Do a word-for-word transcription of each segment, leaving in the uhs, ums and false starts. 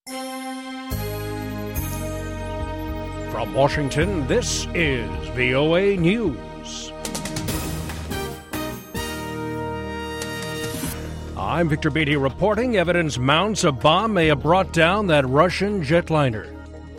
From Washington, this is V O A News. I'm Victor Beatty reporting evidence mounts a bomb may have brought down that Russian jetliner.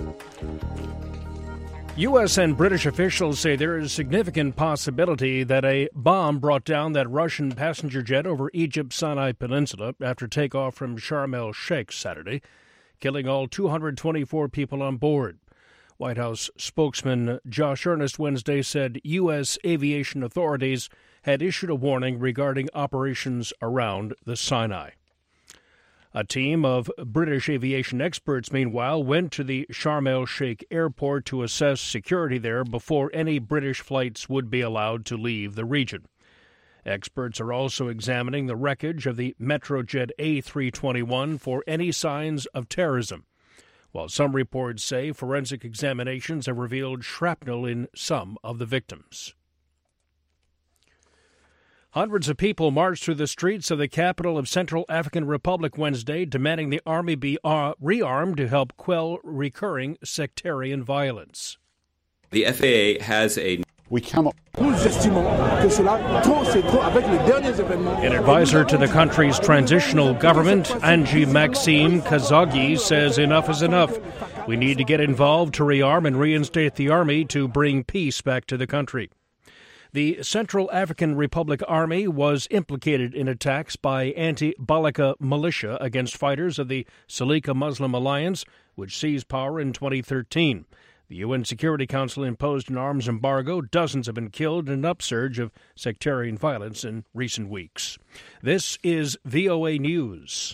U S and British officials say there is a significant possibility that a bomb brought down that Russian passenger jet over Egypt's Sinai Peninsula after takeoff from Sharm el-Sheikh Saturday, killing all two hundred twenty-four people on board. White House spokesman Josh Earnest Wednesday said U S aviation authorities had issued a warning regarding operations around the Sinai. A team of British aviation experts, meanwhile, went to the Sharm el-Sheikh airport to assess security there before any British flights would be allowed to leave the region. Experts are also examining the wreckage of the Metrojet A three twenty-one for any signs of terrorism, while some reports say forensic examinations have revealed shrapnel in some of the victims. Hundreds of people marched through the streets of the capital of Central African Republic Wednesday, demanding the army be uh, rearmed to help quell recurring sectarian violence. The F A A has a... We cannot... An advisor to the country's transitional government, Angie Maxime Kazagi, says enough is enough. We need to get involved to rearm and reinstate the army to bring peace back to the country. The Central African Republic Army was implicated in attacks by anti-Balaka militia against fighters of the Salika Muslim Alliance, which seized power in twenty thirteen. The U N Security Council imposed an arms embargo. Dozens have been killed in an upsurge of sectarian violence in recent weeks. This is V O A News.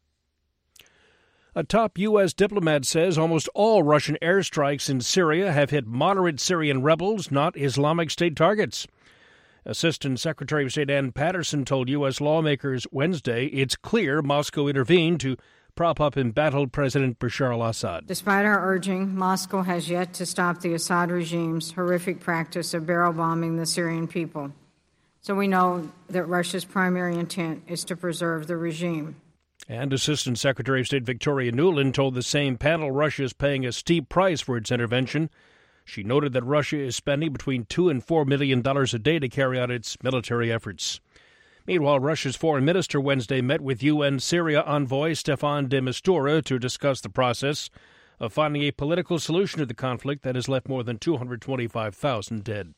A top U S diplomat says almost all Russian airstrikes in Syria have hit moderate Syrian rebels, not Islamic State targets. Assistant Secretary of State Ann Patterson told U S lawmakers Wednesday it's clear Moscow intervened to prop up embattled President Bashar al-Assad. Despite our urging, Moscow has yet to stop the Assad regime's horrific practice of barrel bombing the Syrian people. So we know that Russia's primary intent is to preserve the regime. And Assistant Secretary of State Victoria Nuland told the same panel Russia is paying a steep price for its intervention. She noted that Russia is spending between two and four million dollars a day to carry out its military efforts. Meanwhile, Russia's foreign minister Wednesday met with U N Syria envoy Stefan de Mistura to discuss the process of finding a political solution to the conflict that has left more than two hundred twenty-five thousand dead.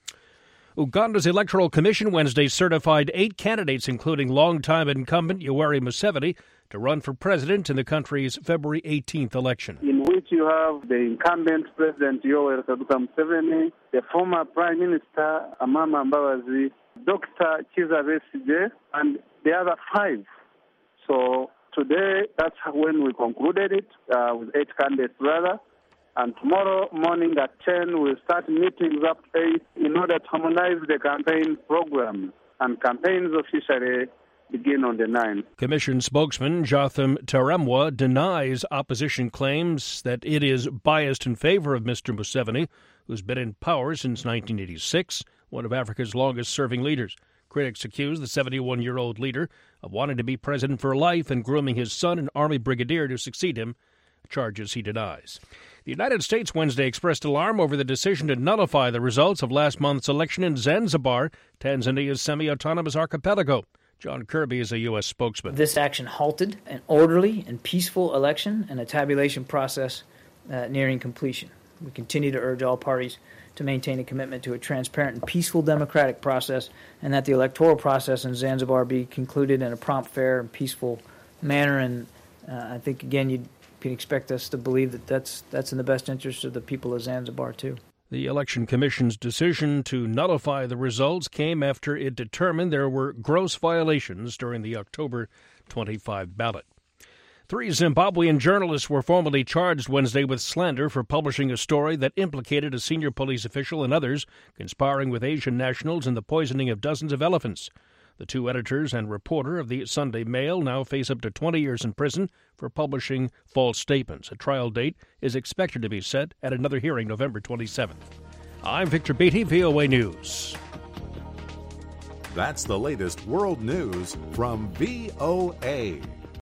Uganda's Electoral Commission Wednesday certified eight candidates, including longtime incumbent Yoweri Museveni, to run for president in the country's February eighteenth election. In which you have the incumbent President Yoweri Museveni, the former Prime Minister Amama Mbabazi, Doctor Kizza Besigye, and the other five. So today, that's when we concluded it, uh, with eight candidates rather. And tomorrow morning at ten, we'll start meetings up to eight in order to harmonize the campaign program. And campaigns officially begin on the ninth. Commission spokesman Jotham Taremwa denies opposition claims that it is biased in favor of Mister Museveni, who's been in power since nineteen eighty-six, one of Africa's longest-serving leaders. Critics accuse the seventy-one-year-old leader of wanting to be president for life and grooming his son, an army brigadier, to succeed him, charges he denies. The United States Wednesday expressed alarm over the decision to nullify the results of last month's election in Zanzibar, Tanzania's semi-autonomous archipelago. John Kirby is a U S spokesman. This action halted an orderly and peaceful election and a tabulation process uh, nearing completion. We continue to urge all parties to maintain a commitment to a transparent and peaceful democratic process, and that the electoral process in Zanzibar be concluded in a prompt, fair, and peaceful manner. And uh, I think, again, you can expect us to believe that that's, that's in the best interest of the people of Zanzibar, too. The Election Commission's decision to nullify the results came after it determined there were gross violations during the October twenty-fifth ballot. Three Zimbabwean journalists were formally charged Wednesday with slander for publishing a story that implicated a senior police official and others conspiring with Asian nationals in the poisoning of dozens of elephants. The two editors and reporter of the Sunday Mail now face up to twenty years in prison for publishing false statements. A trial date is expected to be set at another hearing November twenty-seventh. I'm Victor Beatty, V O A News. That's the latest world news from V O A.